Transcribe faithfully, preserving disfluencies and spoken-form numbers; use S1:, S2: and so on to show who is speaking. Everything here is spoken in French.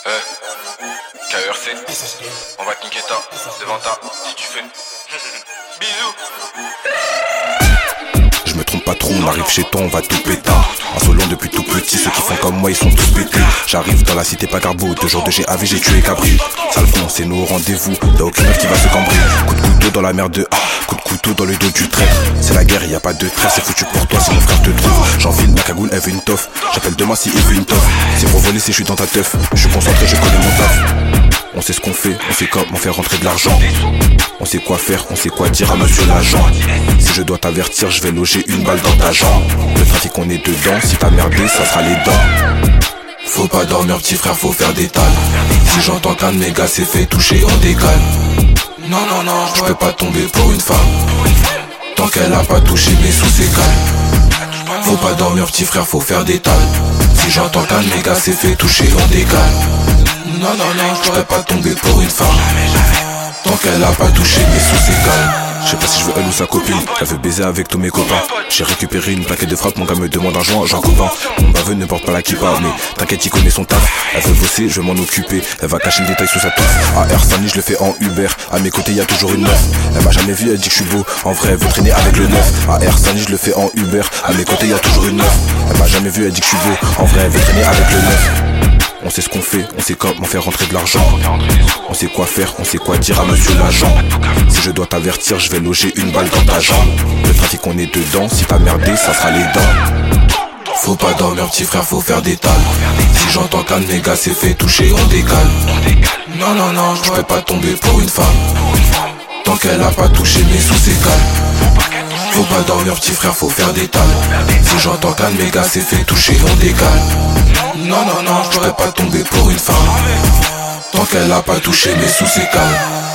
S1: Euh, K E R C, on va te niquer ta, devant ta, si tu fais. Bisous.
S2: Je me trompe pas trop, on arrive chez toi, on va tout péter. En solo depuis tout petit, ceux qui font comme moi, ils sont tous pétés. J'arrive dans la cité pas carbo, deux jours de G A V, j'ai tué Cabri. Sale con, c'est nos rendez-vous, y'a aucune meuf qui va se cambrer. Coup de couteau dans la merde de A, coup de couteau dans le dos du traître. C'est la guerre, y a pas de trêve, c'est foutu pour toi si mon frère te trouve. J'enfile ma cagoule, elle veut une toffe. J'appelle demain si il veut une toffe. C'est pour voler si je suis dans ta teuf. Je suis concentré, je connais mon taf. On sait ce qu'on fait, on sait comment faire rentrer de l'argent. On sait quoi faire, on sait quoi dire à monsieur l'agent. Si je dois t'avertir, je vais loger une balle dans ta jambe. Le trafic on est dedans, si t'as merdé, ça sera les dents. Faut pas dormir petit frère, faut faire des tales. Si j'entends qu'un de mes gars s'est fait toucher, on décale. Non non non, je peux pas tomber pour une femme tant qu'elle a pas touché mes sous ses calmes. Faut pas dormir petit frère, faut faire des tales. Si j'entends qu'un de mes gars s'est fait toucher, on décale. Non non non, je peux pas tomber pour une femme tant qu'elle a pas touché mes sous ses calmes. Je sais pas si je veux elle ou sa copine, elle veut baiser avec tous mes copains. J'ai récupéré une plaquette de frappe, mon gars me demande un joint, j'en copain. Mon baveux ne porte pas la kippa, mais t'inquiète il connaît son taf. Elle veut bosser, je vais m'en occuper, elle va cacher le détail sous sa touffe. A R Sani je le fais en Uber, à mes côtés y a toujours une meuf. Elle m'a jamais vu, elle dit que je suis beau, en vrai elle veut traîner avec le neuf. A R Sani je le fais en Uber, à mes côtés y a toujours une meuf. Elle m'a jamais vu, elle dit que je suis beau, en vrai elle veut traîner avec le neuf. On sait ce qu'on fait, on sait comment faire rentrer de l'argent. On sait quoi faire, on sait quoi dire à monsieur l'agent. Si je dois t'avertir, je vais loger une balle dans ta jambe. Le trafic on est dedans, si t'as merdé, ça sera les dents. Faut pas dormir petit frère, faut faire des tales. Si j'entends qu'un de mes gars s'est fait toucher, on décale. Non non non, je peux pas tomber pour une femme tant qu'elle a pas touché mes sous ses calmes. Faut pas dormir petit frère, faut faire des tales. Si j'entends qu'un de mes gars s'est fait toucher, on décale. Non non non, je peux pas tomber pour une femme tant qu'elle a pas touché mes sous ses calmes.